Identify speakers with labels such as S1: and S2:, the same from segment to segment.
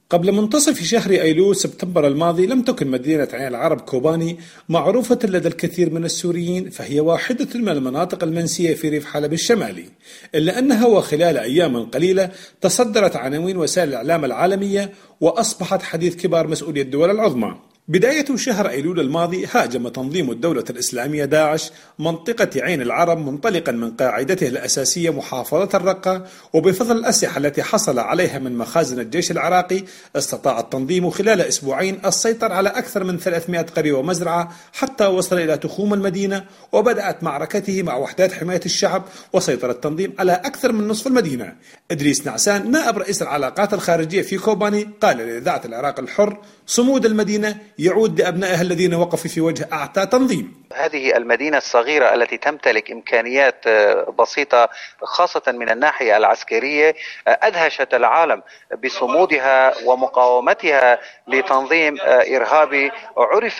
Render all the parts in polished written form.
S1: قبل منتصف شهر أيلول سبتمبر الماضي لم تكن مدينة عين العرب كوباني معروفة لدى الكثير من السوريين، فهي واحدة من المناطق المنسية في ريف حلب الشمالي، إلا أنها وخلال أيام قليلة تصدرت عناوين وسائل الإعلام العالمية وأصبحت حديث كبار مسؤولي الدول العظمى. بداية شهر أيلول الماضي هاجم تنظيم الدولة الإسلامية داعش منطقة عين العرب منطلقا من قاعدته الأساسية محافظة الرقة، وبفضل الأسلحة التي حصل عليها من مخازن الجيش العراقي استطاع التنظيم خلال أسبوعين السيطرة على أكثر من 300 قرية ومزرعة حتى وصل إلى تخوم المدينة، وبدأت معركته مع وحدات حماية الشعب وسيطر التنظيم على أكثر من نصف المدينة. إدريس نعسان نائب رئيس العلاقات الخارجية في كوباني قال لإذاعة العراق الحر صمود المدينة يعود لأبنائها الذين وقفوا في وجه أعتى تنظيم.
S2: هذه المدينة الصغيرة التي تمتلك إمكانيات بسيطة خاصة من الناحية العسكرية أدهشت العالم بصمودها ومقاومتها لتنظيم إرهابي عرف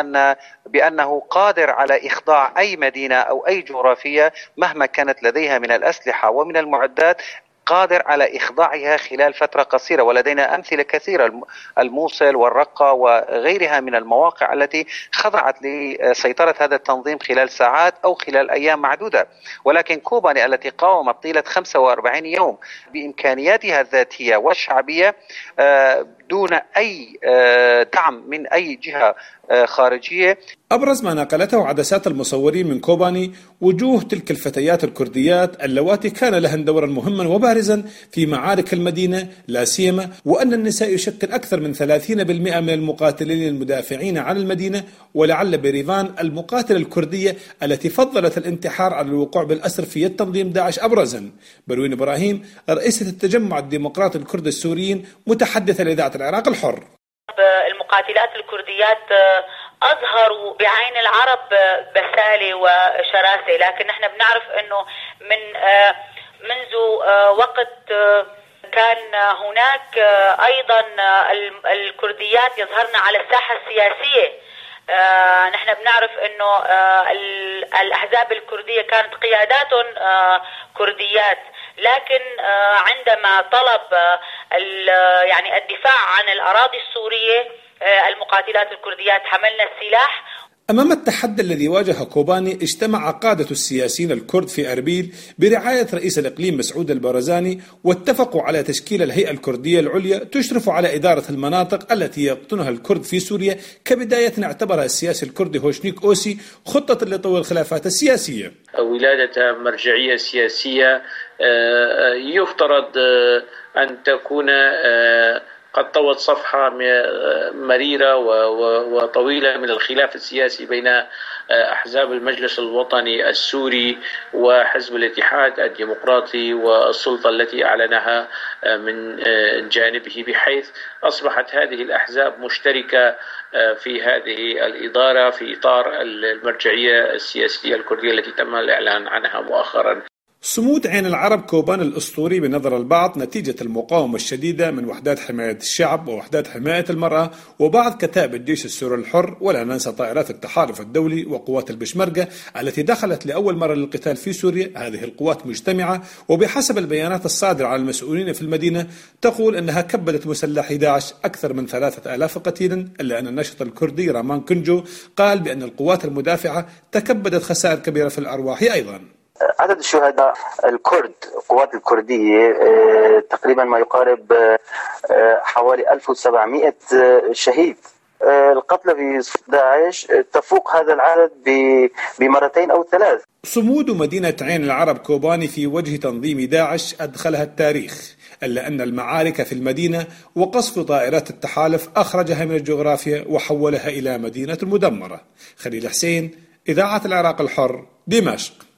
S2: بأنه قادر على إخضاع أي مدينة أو أي جغرافية مهما كانت لديها من الأسلحة ومن المعدات، قادر على إخضاعها خلال فترة قصيرة. ولدينا أمثلة كثيرة، الموصل والرقة وغيرها من المواقع التي خضعت لسيطرة هذا التنظيم خلال ساعات أو خلال أيام معدودة. ولكن كوباني التي قاومت طيلة 45 يوم بإمكانياتها الذاتية والشعبية دون أي دعم من أي جهة خارجية.
S1: أبرز ما نقلته عدسات المصورين من كوباني وجوه تلك الفتيات الكرديات اللواتي كان لهن دورا مهما وبارزا في معارك المدينة، لا سيما وأن النساء يشكل أكثر من 30% من المقاتلين المدافعين عن المدينة، ولعل بريفان المقاتلة الكردية التي فضلت الانتحار على الوقوع بالأسر في يد تنظيم داعش أبرزا. بروين إبراهيم رئيسة التجمع الديمقراطي الكرد السوريين متحدثة لإذاعة العراق الحر.
S3: المقاتلات الكرديات أظهروا بعين العرب بسالة وشراسة، لكن نحن بنعرف أنه منذ وقت كان هناك أيضا الكرديات يظهرن على الساحة السياسية. نحن بنعرف أنه الأحزاب الكردية كانت قيادات كرديات، لكن عندما طلب يعني الدفاع عن الأراضي السورية المقاتلات الكرديات حملنا السلاح.
S1: أمام التحدي الذي واجه كوباني اجتمع قادة السياسيين الكرد في أربيل برعاية رئيس الإقليم مسعود البارزاني، واتفقوا على تشكيل الهيئة الكردية العليا تشرف على إدارة المناطق التي يقطنها الكرد في سوريا، كبداية اعتبرها السياسي الكردي هوشنيك أوسي خطة لطوي الخلافات السياسية.
S4: ولادة مرجعية سياسية يفترض أن تكون قد طوت صفحة مريرة وطويلة من الخلاف السياسي بين أحزاب المجلس الوطني السوري وحزب الاتحاد الديمقراطي والسلطة التي أعلنها من جانبه، بحيث أصبحت هذه الأحزاب مشتركة في هذه الإدارة في إطار المرجعية السياسية الكردية التي تم الإعلان عنها مؤخرا.
S1: صمود عين العرب كوباني الأسطوري بنظر البعض نتيجة المقاومة الشديدة من وحدات حماية الشعب ووحدات حماية المرأة وبعض كتائب الجيش السوري الحر، ولا ننسى طائرات التحالف الدولي وقوات البشمركة التي دخلت لأول مرة للقتال في سوريا. هذه القوات مجتمعة، وبحسب البيانات الصادرة عن المسؤولين في المدينة تقول أنها كبدت مسلحي داعش أكثر من 3000 قتيلا، إلا أن الناشط الكردي رامان كنجو قال بأن القوات المدافعة تكبدت خسائر كبيرة في الأرواح أيضا.
S5: عدد الشهداء الكرد القوات الكردية تقريبا ما يقارب حوالي 1700 شهيد. القتلى في داعش تفوق هذا العدد بمرتين أو ثلاث.
S1: صمود مدينة عين العرب كوباني في وجه تنظيم داعش أدخلها التاريخ، إلا أن المعارك في المدينة وقصف طائرات التحالف أخرجها من الجغرافيا وحولها إلى مدينة مدمرة. خليل حسين، إذاعة العراق الحر، دمشق.